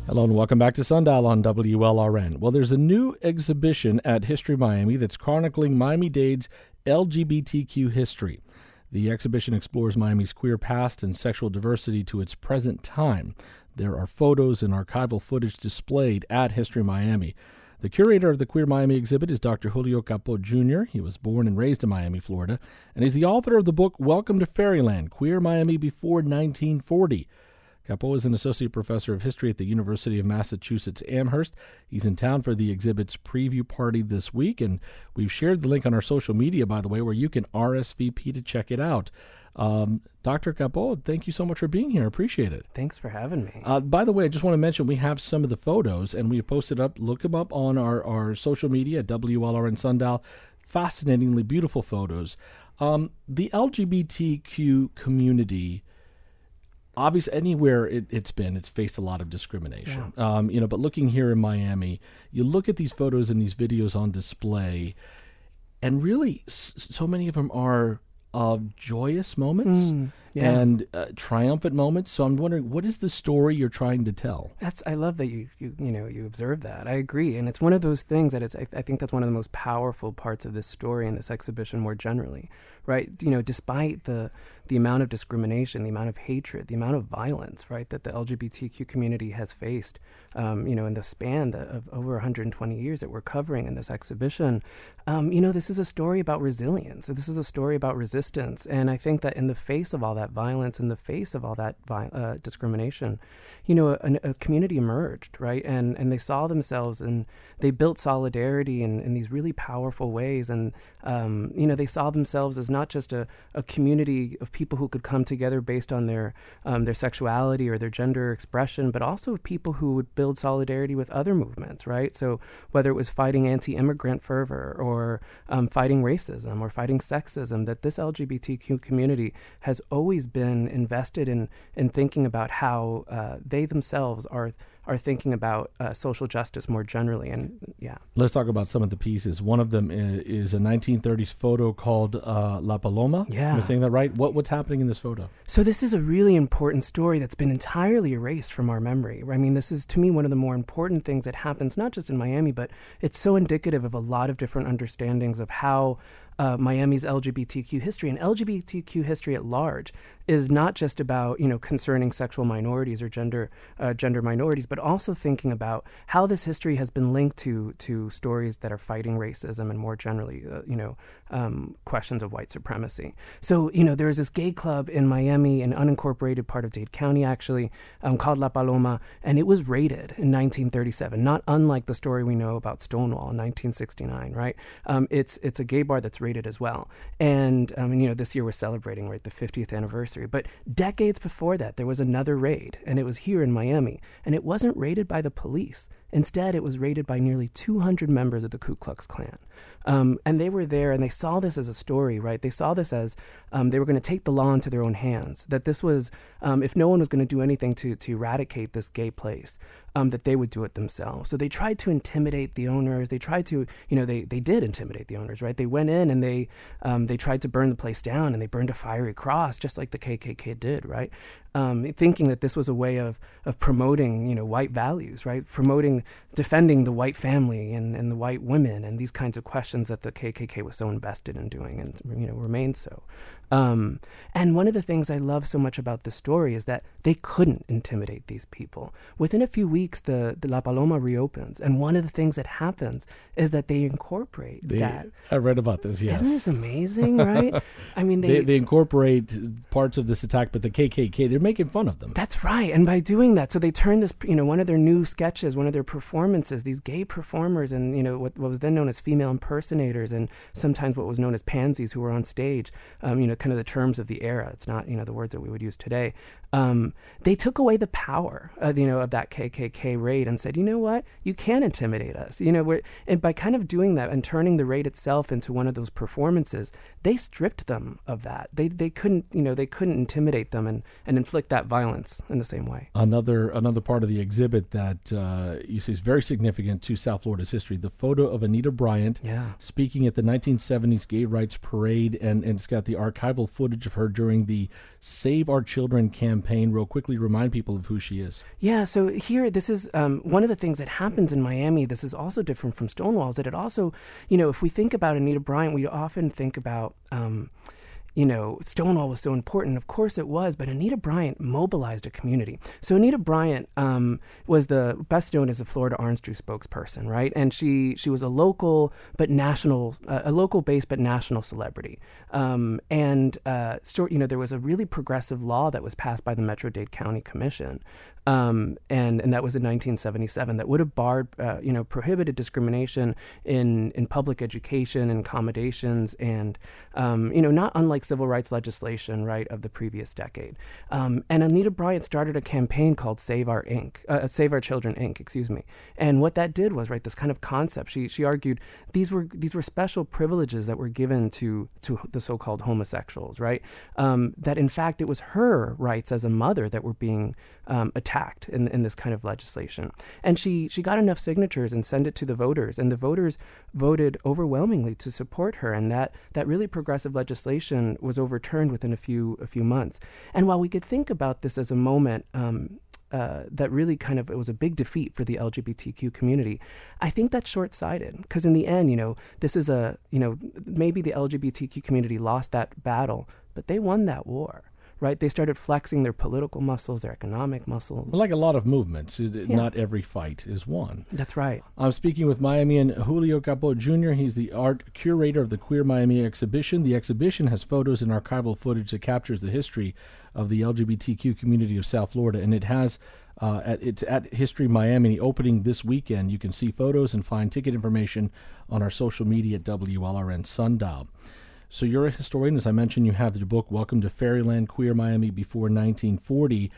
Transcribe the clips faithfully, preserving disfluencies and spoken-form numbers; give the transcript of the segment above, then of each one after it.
Hello and welcome back to Sundial on W L R N. Well, there's a new exhibition at History Miami that's chronicling Miami-Dade's L G B T Q history. The exhibition explores Miami's queer past and sexual diversity to its present time. There are photos and archival footage displayed at History Miami. The curator of the Queer Miami exhibit is Doctor Julio Capó Junior He was born and raised in Miami, Florida, and he's the author of the book Welcome to Fairyland, Queer Miami Before nineteen forty. Capó is an associate professor of history at the University of Massachusetts Amherst. He's in town for the exhibit's preview party this week, and we've shared the link on our social media, by the way, where you can R S V P to check it out. Um, Doctor Capó, thank you so much for being here. I appreciate it. Thanks for having me. Uh, by the way, I just want to mention we have some of the photos, and we posted up. Look them up on our, our social media at W L R N Sundial. Fascinatingly beautiful photos. Um, the L G B T Q community, obviously, anywhere it, it's been, it's faced a lot of discrimination. Yeah. Um, you know, but looking here in Miami, you look at these photos and these videos on display, and really, s- so many of them are of joyous moments mm, yeah. and uh, triumphant moments. So I'm wondering, what is the story you're trying to tell? That's I love that you you you know you observe that. I agree, and it's one of those things that it's. I, I think that's one of the most powerful parts of this story and this exhibition more generally, right? You know, despite the the amount of discrimination, the amount of hatred, the amount of violence, right, that the L G B T Q community has faced, um, you know, in the span of over one hundred twenty years that we're covering in this exhibition, um, you know, this is a story about resilience. This is a story about resistance, and I think that in the face of all that violence, in the face of all that vi- uh, discrimination, you know, a, a community emerged, right, and and they saw themselves and they built solidarity in, in these really powerful ways, and um, you know, they saw themselves as not just a, a community of people who could come together based on their um, their sexuality or their gender expression, but also people who would build solidarity with other movements, right? So whether it was fighting anti-immigrant fervor or um, fighting racism or fighting sexism, that this L G B T Q community has always been invested in in thinking about how uh, they themselves are are thinking about uh, social justice more generally. And yeah. Let's talk about some of the pieces. One of them is, is a nineteen thirties photo called uh, La Paloma. Yeah. Am I saying that right? What What's happening in this photo? So this is a really important story that's been entirely erased from our memory. I mean, this is, to me, one of the more important things that happens, not just in Miami, but it's so indicative of a lot of different understandings of how Uh, Miami's L G B T Q history and L G B T Q history at large is not just about, you know, concerning sexual minorities or gender uh, gender minorities, but also thinking about how this history has been linked to to stories that are fighting racism and more generally, uh, you know, um, questions of white supremacy. So, you know, there's this gay club in Miami, an unincorporated part of Dade County, actually, um, called La Paloma, and it was raided in nineteen thirty-seven, not unlike the story we know about Stonewall in nineteen sixty-nine, right? Um, it's it's a gay bar that's raided as well. And, um, and, you know, this year we're celebrating, right, the fiftieth anniversary. But decades before that, there was another raid, and it was here in Miami. And it wasn't raided by the police. Instead, it was raided by nearly two hundred members of the Ku Klux Klan. Um, and they were there, and they saw this as a story, right? They saw this as um, they were going to take the law into their own hands, that this was, um, if no one was going to do anything to, to eradicate this gay place, um, that they would do it themselves. So they tried to intimidate the owners. They tried to, you know, they, they did intimidate the owners, right? They went in and they um, they tried to burn the place down, and they burned a fiery cross, just like the K K K did, right? Um, thinking that this was a way of of promoting, you know, white values, right? Promoting, defending the white family and, and the white women and these kinds of questions that the K K K was so invested in doing and, you know, remained so. Um, and one of the things I love so much about this story is that they couldn't intimidate these people. Within a few weeks, the, the La Paloma reopens, and one of the things that happens is that they incorporate they, that. I read about this, yes. Isn't this amazing, right? I mean, they, they they incorporate parts of this attack, but the K K K, they're making fun of them. That's right. And by doing that, so they turn this, you know, one of their new sketches, one of their performances, these gay performers and, you know, what, what was then known as female impersonators and sometimes what was known as pansies who were on stage, um, you know, kind of the terms of the era. It's not, you know, the words that we would use today. Um, they took away the power, uh, you know, of that K K K raid and said, you know what, you can intimidate us. You know, we're, and by kind of doing that and turning the raid itself into one of those performances, they stripped them of that. They they couldn't, you know, they couldn't intimidate them and, and inflict that violence in the same way. Another another part of the exhibit that uh, you you say is very significant to South Florida's history. The photo of Anita Bryant Yeah. speaking at the nineteen seventies Gay Rights Parade, and, and it's got the archival footage of her during the Save Our Children campaign. Real quickly, remind people of who she is. Yeah, so here, this is um, one of the things that happens in Miami. This is also different from Stonewall, is that it also, you know, if we think about Anita Bryant, we often think about, um, you know, Stonewall was so important. Of course it was, but Anita Bryant mobilized a community. So Anita Bryant um, was the best known as the Florida Orange Juice spokesperson, right? And she she was a local but national, uh, a local based but national celebrity. Um, and uh, so, you know, there was a really progressive law that was passed by the Metro-Dade County Commission. Um, and, and that was in nineteen seventy-seven, that would have barred, uh, you know, prohibited discrimination in, in public education and accommodations, and, um, you know, not unlike civil rights legislation, right, of the previous decade. Um, and Anita Bryant started a campaign called Save Our Incorporated, uh, Save Our Children Incorporated, excuse me. And what that did was, right, this kind of concept, she she argued these were these were special privileges that were given to, to the so-called homosexuals, right? Um, that in fact it was her rights as a mother that were being um, attacked in, in this kind of legislation. And she, she got enough signatures and sent it to the voters, and the voters voted overwhelmingly to support her, and that, that really progressive legislation was overturned within a few a few months. And while we could think about this as a moment um, uh, that really kind of, it was a big defeat for the L G B T Q community, I think that's short-sighted, because in the end, you know, this is a, you know, maybe the L G B T Q community lost that battle, but they won that war. Right, they started flexing their political muscles, their economic muscles. Like a lot of movements, yeah. Not every fight is won. That's right. I'm speaking with Miamian Julio Capot Junior He's the art curator of the Queer Miami exhibition. The exhibition has photos and archival footage that captures the history of the L G B T Q community of South Florida, and it has uh, at it's at History Miami opening this weekend. You can see photos and find ticket information on our social media at W L R N Sundial. So you're a historian. As I mentioned, you have the book, Welcome to Fairyland, Queer Miami Before nineteen forty.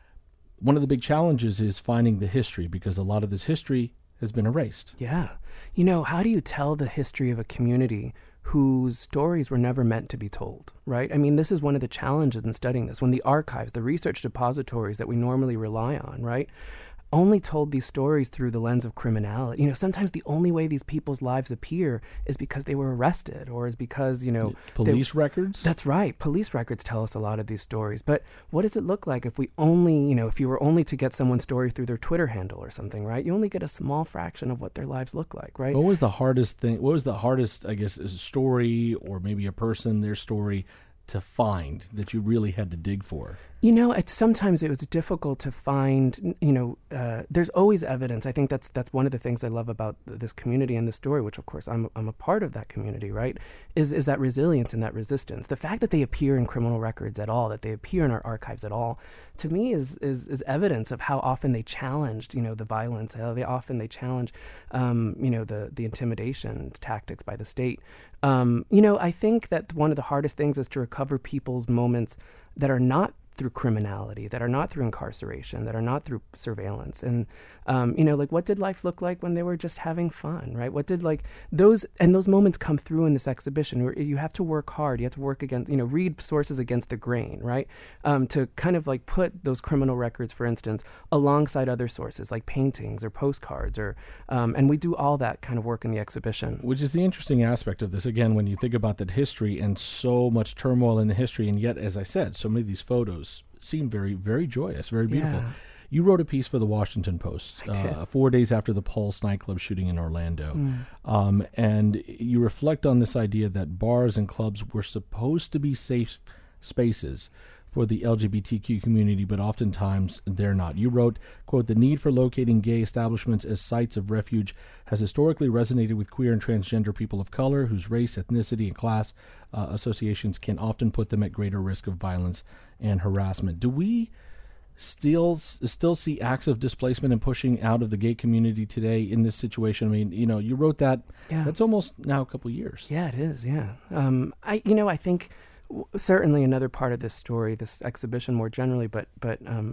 One of the big challenges is finding the history, because a lot of this history has been erased. Yeah. You know, how do you tell the history of a community whose stories were never meant to be told, right? I mean, this is one of the challenges in studying this. When the archives, the research depositories that we normally rely on, right, only told these stories through the lens of criminality. You know, sometimes the only way these people's lives appear is because they were arrested, or is because, you know... Police records? That's right. Police records tell us a lot of these stories. But what does it look like if we only, you know, if you were only to get someone's story through their Twitter handle or something, right? You only get a small fraction of what their lives look like, right? What was the hardest thing, what was the hardest, I guess, is a story, or maybe a person, their story, to find that you really had to dig for? You know, it's, sometimes it was difficult to find, you know, uh, there's always evidence. I think that's that's one of the things I love about th- this community and this story, which of course I'm I'm a part of that community, right, is is that resilience and that resistance. The fact that they appear in criminal records at all, that they appear in our archives at all, to me is is, is evidence of how often they challenged, you know, the violence, how they often they challenge, um, you know, the, the intimidation tactics by the state. Um, you know, I think that one of the hardest things is to recover people's moments that are not through criminality, that are not through incarceration, that are not through surveillance. And, um, you know, like, what did life look like when they were just having fun, right? What did, like, those, and those moments come through in this exhibition where you have to work hard, you have to work against, you know, read sources against the grain, right? Um, to kind of, like, put those criminal records, for instance, alongside other sources, like paintings or postcards, or, um, and we do all that kind of work in the exhibition. Which is the interesting aspect of this, again, when you think about that history and so much turmoil in the history, and yet, as I said, so many of these photos seem very, very joyous, very beautiful. Yeah. You wrote a piece for the Washington Post uh, four days after the Pulse nightclub shooting in Orlando. Mm. Um, and you reflect on this idea that bars and clubs were supposed to be safe spaces for the L G B T Q community, but oftentimes they're not. You wrote, quote, "The need for locating gay establishments as sites of refuge has historically resonated with queer and transgender people of color whose race, ethnicity, and class uh, associations can often put them at greater risk of violence and harassment." Do we still still see acts of displacement and pushing out of the gay community today in this situation? I mean, you know, you wrote that. Yeah. That's almost now a couple years. Yeah, it is. Yeah. Um, I, you know, I think w- certainly another part of this story, this exhibition more generally, but but um,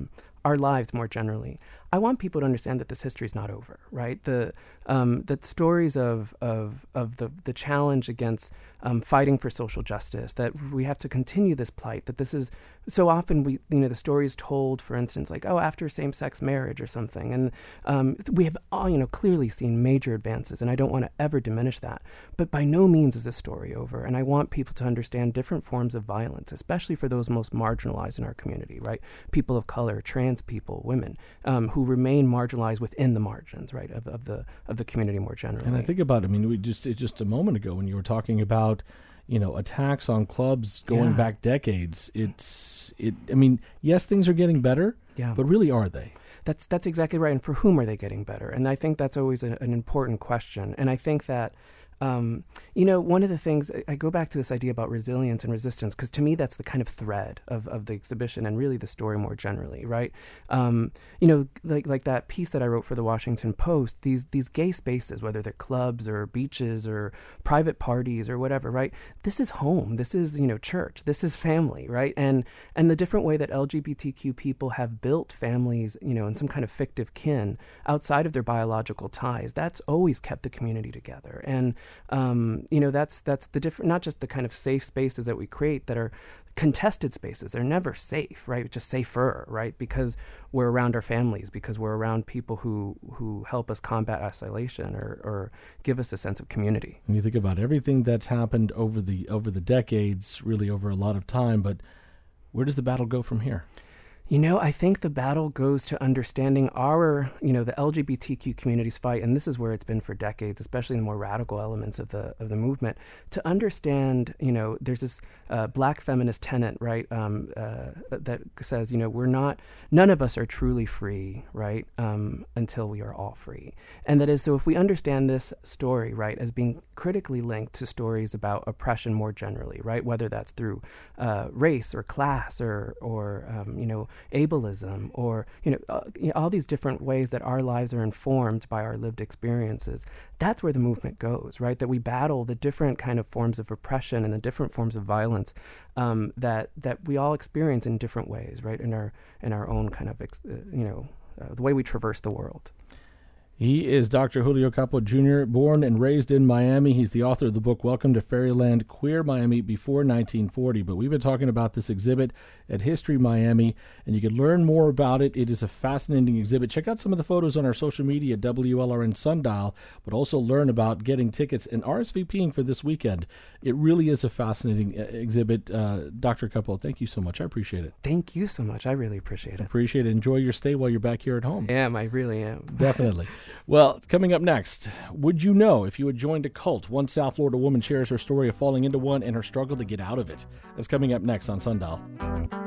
our lives more generally. I want people to understand that this history is not over, right? The um, that stories of of of the the challenge against um, fighting for social justice, that we have to continue this plight, that this is so often we you know the story is told, for instance, like oh after same-sex marriage or something, and um, we have all you know clearly seen major advances, and I don't want to ever diminish that, but by no means is this story over. And I want people to understand different forms of violence, especially for those most marginalized in our community, right? People of color, trans people, women, um, who remain marginalized within the margins, right, of, of the of the community more generally. And I think about it, I mean, we just just a moment ago when you were talking about, you know, attacks on clubs going Yeah. back decades. It's it. I mean, yes, things are getting better, Yeah. but really, are they? That's that's exactly right. And for whom are they getting better? And I think that's always a, an important question. And I think that, um, you know, one of the things, I, I go back to this idea about resilience and resistance, because to me, that's the kind of thread of, of the exhibition and really the story more generally, right? Um, you know, like like that piece that I wrote for the Washington Post, these these gay spaces, whether they're clubs or beaches or private parties or whatever, right? This is home. This is, you know, church. This is family, right? And and the different way that L G B T Q people have built families, you know, in some kind of fictive kin outside of their biological ties, that's always kept the community together. And um, you know, that's that's the different, not just the kind of safe spaces that we create that are contested spaces. They're never safe, right? Just safer, right? Because we're around our families, because we're around people who who help us combat isolation or or give us a sense of community. When you think about everything that's happened over the over the decades, really over a lot of time, but where does the battle go from here? You know, I think the battle goes to understanding our, you know, the L G B T Q community's fight, and this is where it's been for decades, especially the more radical elements of the of the movement, to understand, you know, there's this uh, black feminist tenet, right, um, uh, that says, you know, we're not, none of us are truly free, right, um, until we are all free. And that is, so if we understand this story, right, as being critically linked to stories about oppression more generally, right, whether that's through uh, race or class or, or um, you know, ableism, or you know, uh, you know, all these different ways that our lives are informed by our lived experiences. That's where the movement goes, right? That we battle the different kind of forms of repression and the different forms of violence um, that that we all experience in different ways, right? In our in our own kind of ex- uh, you know uh, the way we traverse the world. He is Doctor Julio Capo Junior, born and raised in Miami. He's the author of the book, Welcome to Fairyland, Queer Miami Before nineteen forty. But we've been talking about this exhibit at History Miami, and you can learn more about it. It is a fascinating exhibit. Check out some of the photos on our social media, W L R N Sundial, but also learn about getting tickets and R S V P ing for this weekend. It really is a fascinating uh, exhibit. Uh, Doctor Capo, thank you so much. I appreciate it. Thank you so much. I really appreciate it. Appreciate it. Enjoy your stay while you're back here at home. I am. I really am. Definitely. Well, coming up next, would you know if you had joined a cult? One South Florida woman shares her story of falling into one and her struggle to get out of it. That's coming up next on Sundial.